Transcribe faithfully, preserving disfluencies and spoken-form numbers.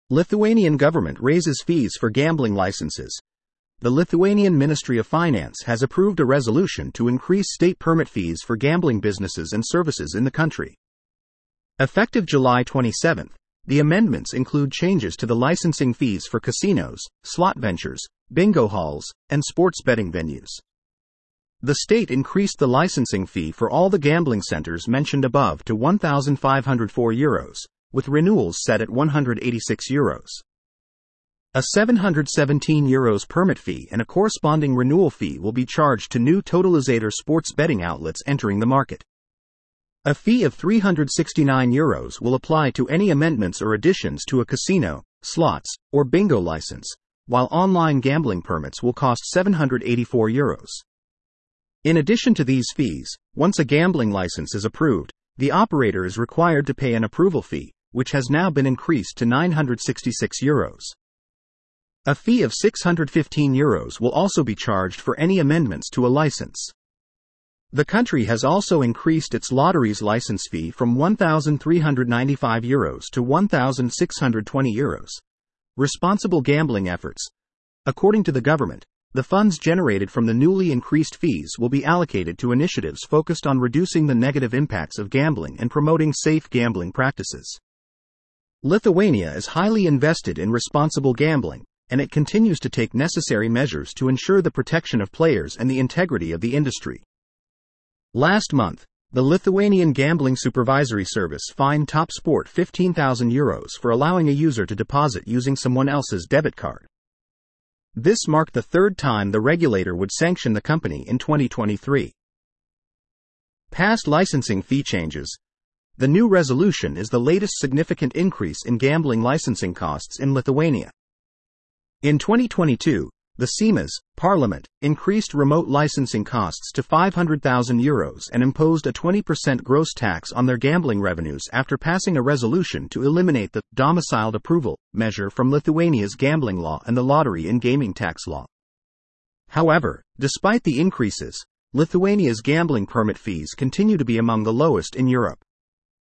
Lithuanian government raises fees for gambling licenses. The Lithuanian Ministry of Finance has approved a resolution to increase state permit fees for gambling businesses and services in the country. Effective July twenty-seventh, the amendments include changes to the licensing fees for casinos, slot ventures, bingo halls, and sports betting venues. The state increased the licensing fee for all the gambling centers mentioned above to one thousand five hundred four euros, with renewals set at one hundred eighty-six euros. A seven hundred seventeen euros permit fee and a corresponding renewal fee will be charged to new totalizator sports betting outlets entering the market. A fee of three hundred sixty-nine euros will apply to any amendments or additions to a casino, slots, or bingo license, while online gambling permits will cost seven hundred eighty-four euros. In addition to these fees, once a gambling license is approved, the operator is required to pay an approval fee, which has now been increased to nine hundred sixty-six euros. A fee of six hundred fifteen euros will also be charged for any amendments to a license. The country has also increased its lotteries license fee from one thousand three hundred ninety-five euros to one thousand six hundred twenty euros. Responsible gambling efforts. According to the government, the funds generated from the newly increased fees will be allocated to initiatives focused on reducing the negative impacts of gambling and promoting safe gambling practices. Lithuania is highly invested in responsible gambling, and it continues to take necessary measures to ensure the protection of players and the integrity of the industry. Last month, the Lithuanian Gambling Supervisory Service fined Top Sport fifteen thousand euros for allowing a user to deposit using someone else's debit card. This marked the third time the regulator would sanction the company in twenty twenty-three. Past licensing fee changes. The new resolution is the latest significant increase in gambling licensing costs in Lithuania. In twenty twenty-two, the Seimas, Parliament, increased remote licensing costs to five hundred thousand euros and imposed a twenty percent gross tax on their gambling revenues after passing a resolution to eliminate the domiciled approval measure from Lithuania's gambling law and the lottery and gaming tax law. However, despite the increases, Lithuania's gambling permit fees continue to be among the lowest in Europe.